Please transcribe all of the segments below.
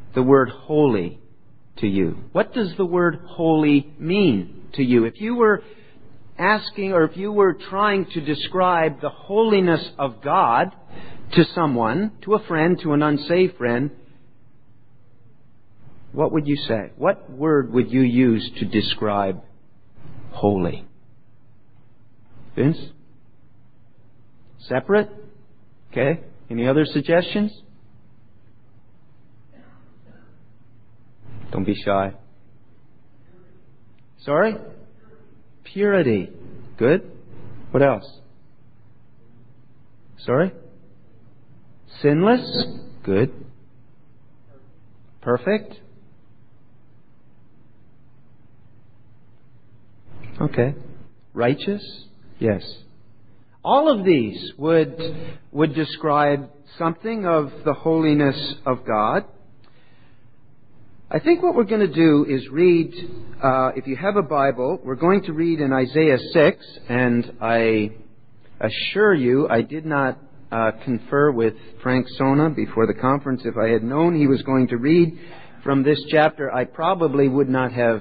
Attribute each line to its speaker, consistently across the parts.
Speaker 1: the word holy to you? What does the word holy mean to you? If you were asking, or if you were trying to describe the holiness of God to someone, to a friend, to an unsaved friend, what would you say? What word would you use to describe holy? Vince? Separate? Okay. Any other suggestions? Don't be shy. Sorry? Purity. Good. What else? Sorry? Sinless. Good. Perfect. Okay. Righteous. Yes. All of these would describe something of the holiness of God. I think what we're going to do is read, if you have a Bible, we're going to read in Isaiah 6, and I assure you I did not confer with Frank Sona before the conference. If I had known he was going to read from this chapter, I probably would not have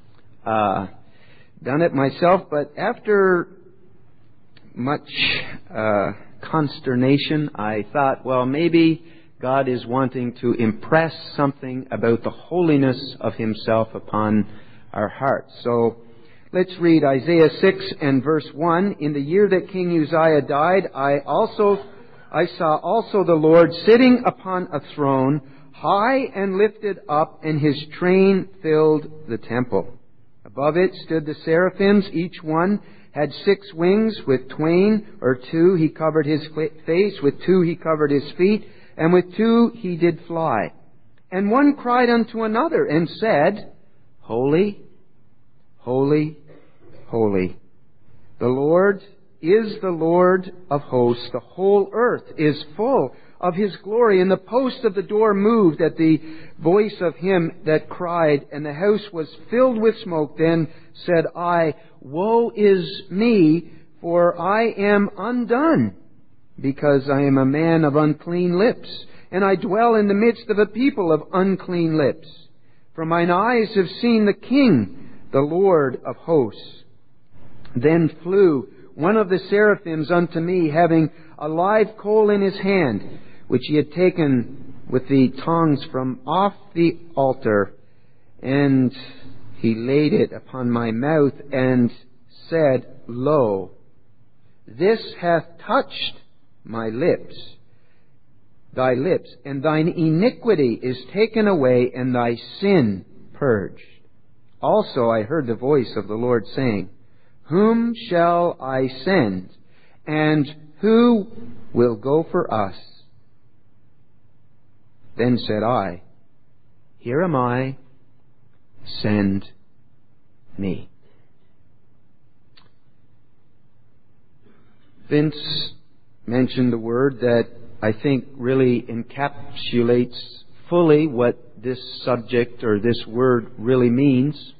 Speaker 1: done it myself. But after much consternation, I thought, well, maybe God is wanting to impress something about the holiness of Himself upon our hearts. So let's read Isaiah 6 and verse 1. In the year that King Uzziah died, I saw also the Lord sitting upon a throne, high and lifted up, and His train filled the temple. Above it stood the seraphims. Each one had 6 wings. With twain or two he covered his face, with 2 he covered his feet, and with 2 he did fly. And one cried unto another and said, Holy, holy, holy. The Lord is the Lord of hosts. The whole earth is full of His glory. And the post of the door moved at the voice of him that cried, and the house was filled with smoke. Then said I, Woe is me, for I am undone, because I am a man of unclean lips, and I dwell in the midst of a people of unclean lips. For mine eyes have seen the King, the Lord of hosts. Then flew one of the seraphims unto me, having a live coal in his hand, which he had taken with the tongs from off the altar, and he laid it upon my mouth, and said, Lo, this hath touched my lips, thy lips, and thine iniquity is taken away, and thy sin purged. Also I heard the voice of the Lord saying, Whom shall I send, and who will go for us? Then said I, Here am I, send me. Vince mentioned the word that I think really encapsulates fully what this subject or this word really means.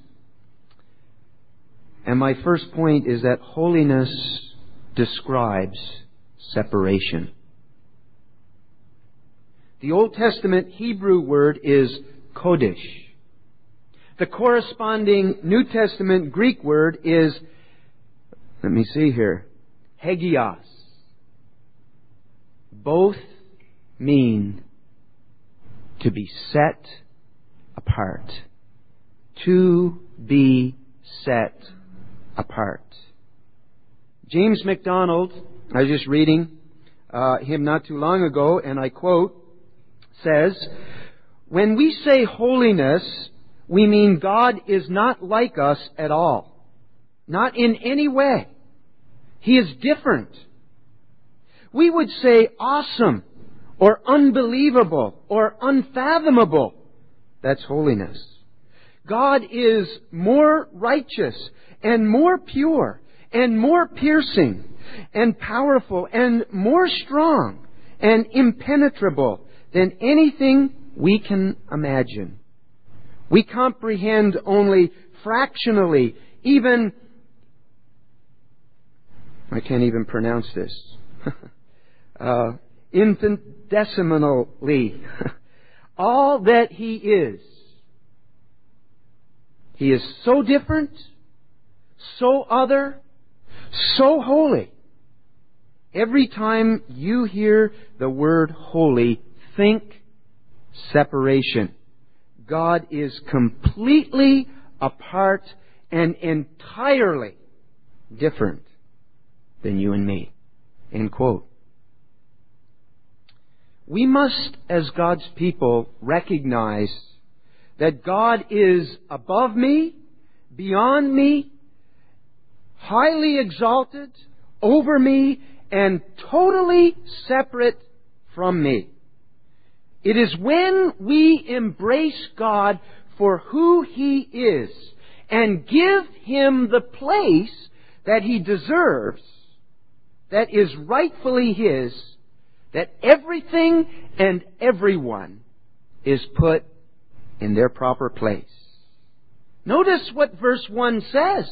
Speaker 1: And my first point is that holiness describes separation. The Old Testament Hebrew word is kodesh. The corresponding New Testament Greek word is, let me see here, hagios. Both mean to be set apart. To be set apart. James MacDonald, I was just reading him not too long ago, and I quote, says, When we say holiness, we mean God is not like us at all. Not in any way. He is different. We would say awesome, or unbelievable, or unfathomable. That's holiness. God is more righteous, and more pure, and more piercing, and powerful, and more strong, and impenetrable than anything we can imagine. We comprehend only fractionally, even, I can't even pronounce this, infinitesimally, all that He is. He is so different, so other, so holy. Every time you hear the word holy, think separation. God is completely apart and entirely different than you and me. End quote. We must, as God's people, recognize that God is above me, beyond me, highly exalted, over me, and totally separate from me. It is when we embrace God for who He is and give Him the place that He deserves, that is rightfully His, that everything and everyone is put in their proper place. Notice what verse 1 says.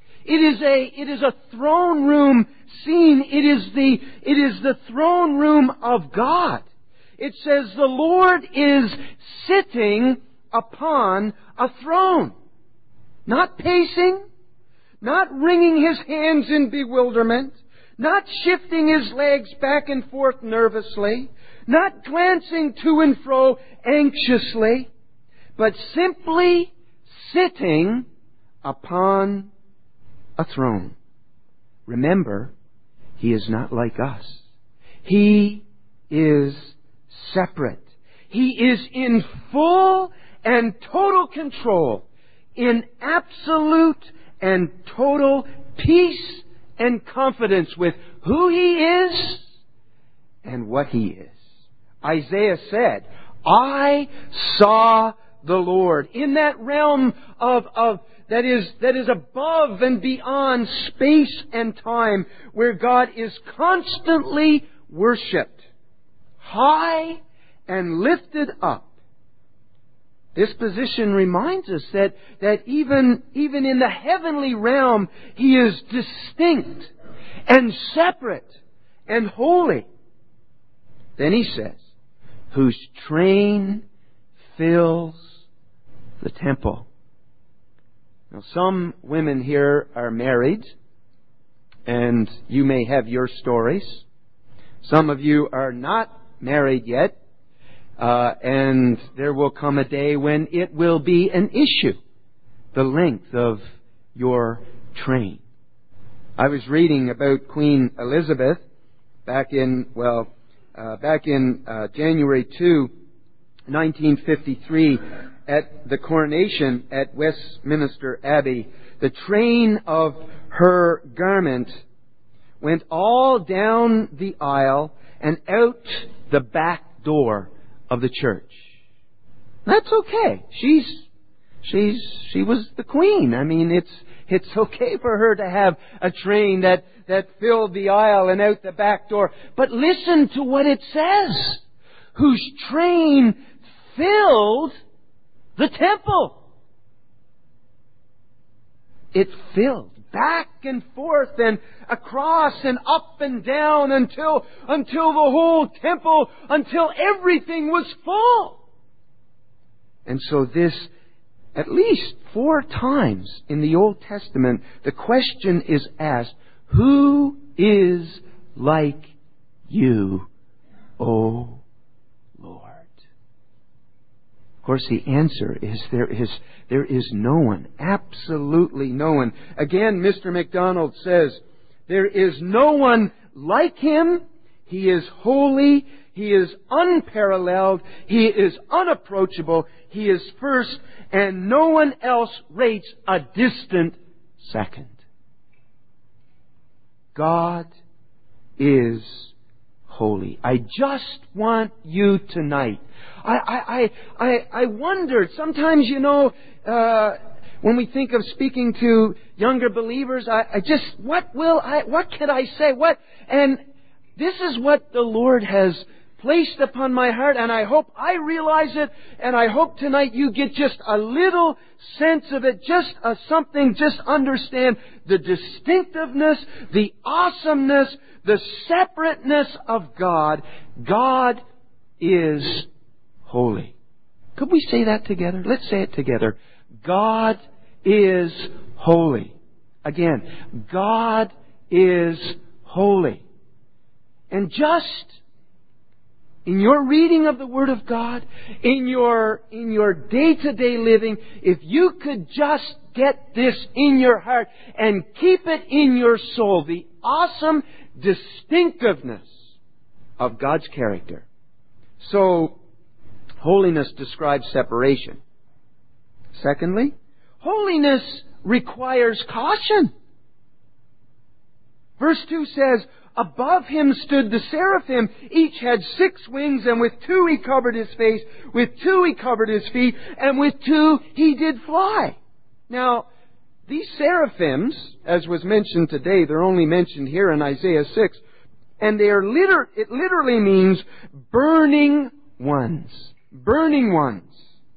Speaker 1: It is a throne room scene. It is the throne room of God. It says the Lord is sitting upon a throne. Not pacing, not wringing His hands in bewilderment, not shifting His legs back and forth nervously, not glancing to and fro anxiously, but simply sitting upon a throne. Remember, He is not like us. He is separate. He is in full and total control, in absolute and total peace and confidence with who He is and what He is. Isaiah said, I saw the Lord in that realm of that is above and beyond space and time, where God is constantly worshipped, high and lifted up. This position reminds us that even in the heavenly realm, He is distinct and separate and holy. Then He says, whose train fills the temple. Now, some women here are married, and you may have your stories. Some of you are not married yet, and there will come a day when it will be an issue, the length of your train. I was reading about Queen Elizabeth back in January 2, 1953, at the coronation at Westminster Abbey. The train of her garment went all down the aisle and out the back door of the church. That's okay. She was the queen. I mean, it's okay for her to have a train that filled the aisle and out the back door. But listen to what it says. Whose train filled the temple. It filled back and forth and across and up and down until the whole temple, until everything was full. And so this, at least 4 times in the Old Testament, the question is asked, who is like you, O Lord? Of course, the answer is there is no one, absolutely no one. Again, Mr. MacDonald says, there is no one like Him. He is holy. He is unparalleled. He is unapproachable. He is first, and no one else rates a distant second. God is holy. I just want you tonight. I wondered sometimes, when we think of speaking to younger believers, what can I say? And this is what the Lord has placed upon my heart, and I hope I realize it, and I hope tonight you get just a little sense of it, just understand the distinctiveness, the awesomeness, the separateness of God. God is holy. Could we say that together? Let's say it together. God is holy. Again, God is holy. And just in your reading of the Word of God, in your day-to-day living, if you could just get this in your heart and keep it in your soul, the awesome distinctiveness of God's character. So, holiness describes separation. Secondly, holiness requires caution. Verse 2 says, above him stood the seraphim. Each had 6 wings, and with 2 he covered his face, with 2 he covered his feet, and with 2 he did fly. Now, these seraphims, as was mentioned today, they're only mentioned here in Isaiah 6, and they are it literally means burning ones. Burning ones.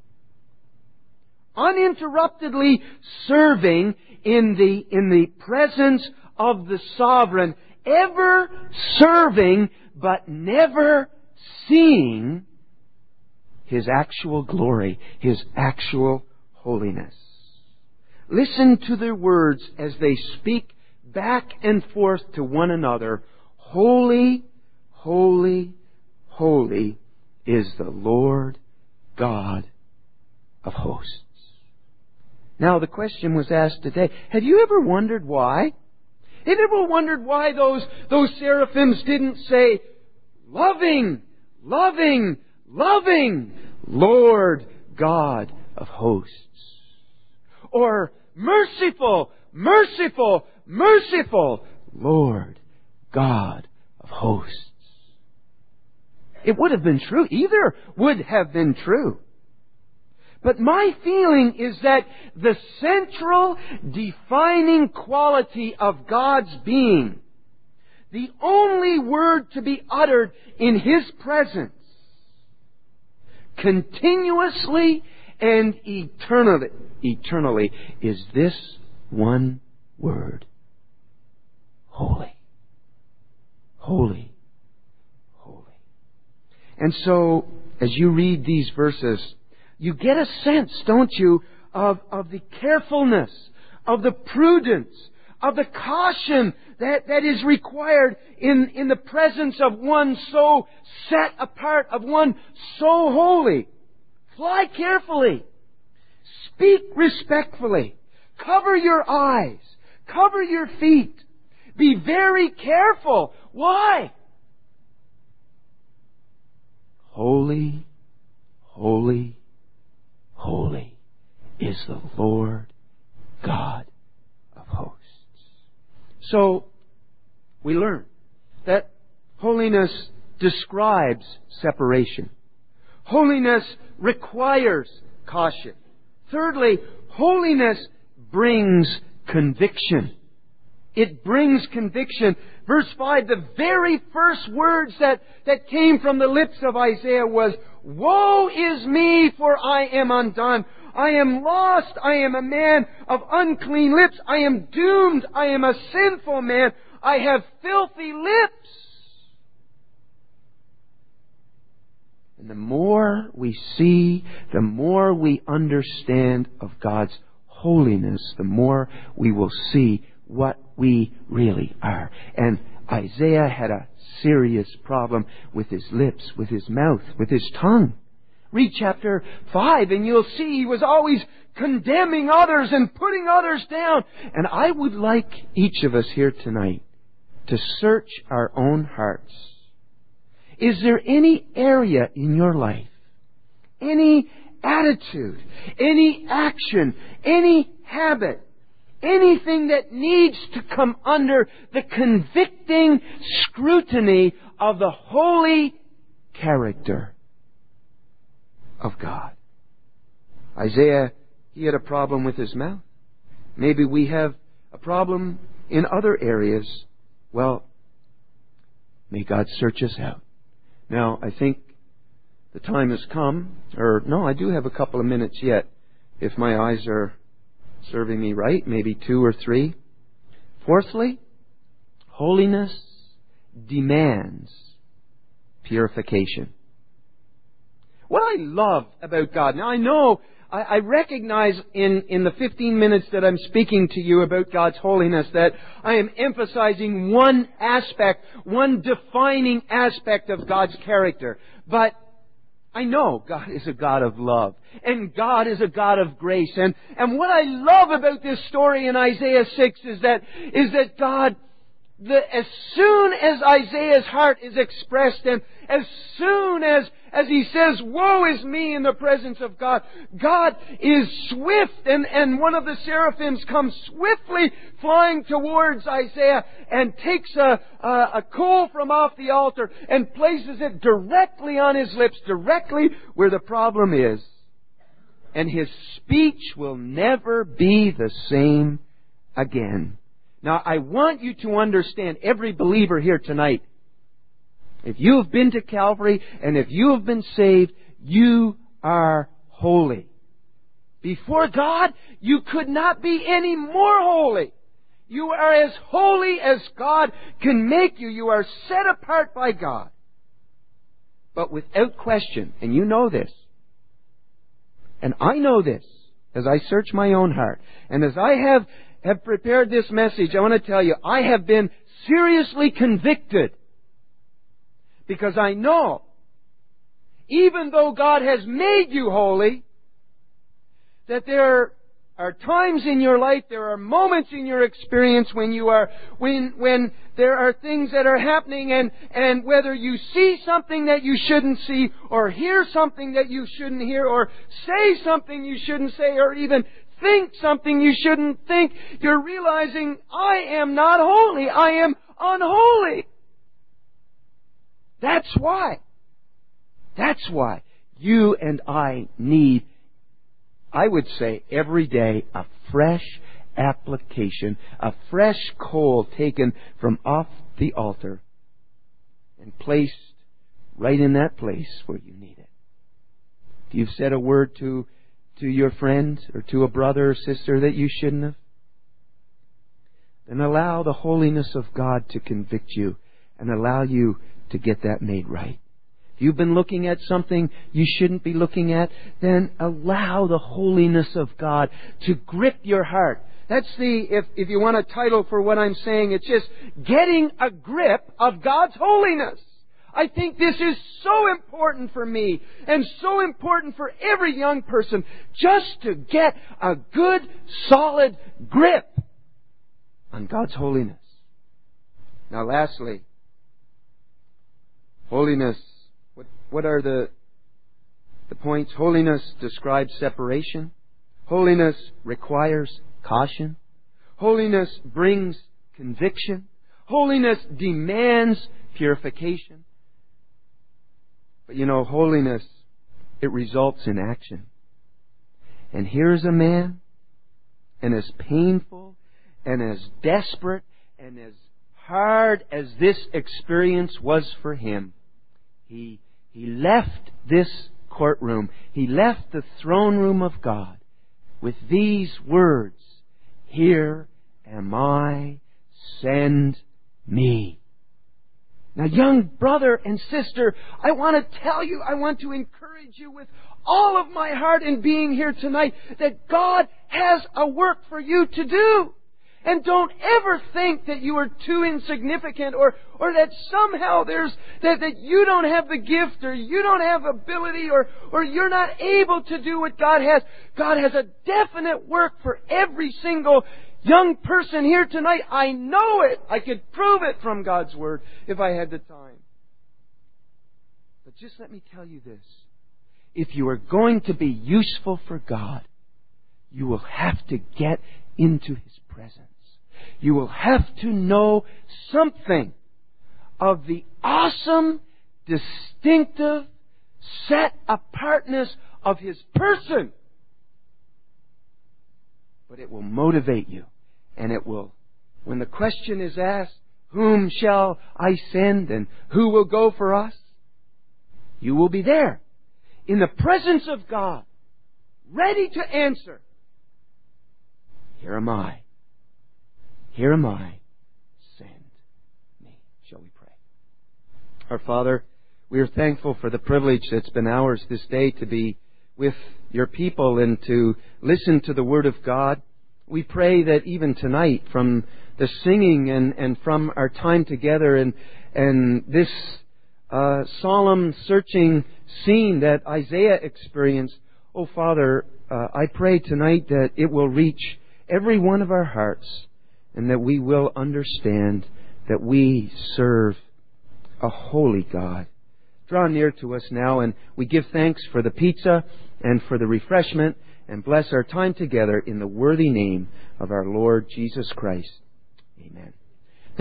Speaker 1: Uninterruptedly serving in the presence of the sovereign, ever serving but never seeing His actual glory, His actual holiness. Listen to their words as they speak back and forth to one another. Holy, holy, holy is the Lord God of hosts. Now the question was asked today, have you ever wondered why? Have you ever wondered why those seraphims didn't say, loving, loving, loving Lord God of hosts? Or merciful, merciful, merciful Lord God of hosts. It would have been true. Either would have been true. But my feeling is that the central defining quality of God's being, the only word to be uttered in His presence, continuously and eternally, is this one word. Holy. Holy. Holy. And so, as you read these verses, you get a sense, don't you, of the carefulness, of the prudence, of the caution that is required in the presence of one so set apart, of one so holy. Fly carefully. Speak respectfully. Cover your eyes. Cover your feet. Be very careful. Why? Holy, holy, holy is the Lord God of hosts. So, we learn that holiness describes separation. Holiness requires caution. Thirdly, holiness brings conviction. It brings conviction. Verse 5, the very first words that came from the lips of Isaiah was, woe is me, for I am undone. I am lost. I am a man of unclean lips. I am doomed. I am a sinful man. I have filthy lips. And the more we see, the more we understand of God's holiness, the more we will see what we really are. And Isaiah had a serious problem with his lips, with his mouth, with his tongue. Read chapter 5 and you'll see he was always condemning others and putting others down. And I would like each of us here tonight to search our own hearts. Is there any area in your life, any attitude, any action, any habit, anything that needs to come under the convicting scrutiny of the holy character of God? Isaiah, he had a problem with his mouth. Maybe we have a problem in other areas. Well, may God search us out. Now, I think the time has come, I do have a couple of minutes yet, if my eyes are serving me right, maybe 2 or 3. Fourthly, holiness demands purification. Well, I love about God. Now I know, I recognize in the 15 minutes that I'm speaking to you about God's holiness that I am emphasizing one aspect, one defining aspect of God's character. But I know God is a God of love. And God is a God of grace. And what I love about this story in Isaiah 6 is that God, as soon as Isaiah's heart is expressed, and as soon as he says, "Woe is me," in the presence of God, God is swift, and one of the seraphims comes swiftly flying towards Isaiah and takes a coal from off the altar and places it directly on his lips, directly where the problem is. And his speech will never be the same again. Now, I want you to understand, every believer here tonight, if you have been to Calvary and if you have been saved, you are holy. Before God, you could not be any more holy. You are as holy as God can make you. You are set apart by God. But without question, and you know this, and I know this, as I search my own heart, and as I have prepared this message, I want to tell you, I have been seriously convicted. Because I know, even though God has made you holy, that there are times in your life, there are moments in your experience when there are things that are happening, and whether you see something that you shouldn't see, or hear something that you shouldn't hear, or say something you shouldn't say, or even think something you shouldn't think, you're realizing, I am not holy. I am unholy. That's why you and I need, I would say, every day a fresh application, a fresh coal taken from off the altar and placed right in that place where you need it. If you've said a word to your friend or to a brother or sister that you shouldn't have, then allow the holiness of God to convict you and allow you to get that made right. If you've been looking at something you shouldn't be looking at, then allow the holiness of God to grip your heart. That's if you want a title for what I'm saying, it's just getting a grip of God's holiness. I think this is so important for me and so important for every young person, just to get a good, solid grip on God's holiness. Now lastly, holiness. What are the points? Holiness describes separation. Holiness requires caution. Holiness brings conviction. Holiness demands purification. But holiness, it results in action. And here's a man, and as painful and as desperate and as hard as this experience was for him, he left this courtroom, he left the throne room of God with these words, "Here am I, send me." Now, young brother and sister, I want to tell you, I want to encourage you with all of my heart in being here tonight that God has a work for you to do. And don't ever think that you are too insignificant or that somehow that you don't have the gift or you don't have ability or you're not able to do what God has. God has a definite work for every single young person here tonight. I know it. I could prove it from God's Word if I had the time. But just let me tell you this. If you are going to be useful for God, you will have to get into His presence. You will have to know something of the awesome, distinctive, set-apartness of His person. But it will motivate you. And it will, when the question is asked, whom shall I send and who will go for us? You will be there in the presence of God, ready to answer. Here am I. Here am I. Send me. Shall we pray? Our Father, we are thankful for the privilege that's been ours this day to be with your people and to listen to the Word of God. We pray that even tonight, from the singing and from our time together and this solemn, searching scene that Isaiah experienced, oh Father, I pray tonight that it will reach every one of our hearts and that we will understand that we serve a holy God. Draw near to us now, and we give thanks for the pizza and for the refreshment, and bless our time together in the worthy name of our Lord Jesus Christ. Amen.